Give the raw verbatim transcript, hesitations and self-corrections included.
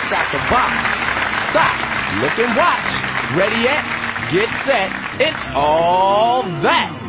box after box. Stop, look and watch. Ready yet? Get set. It's all that.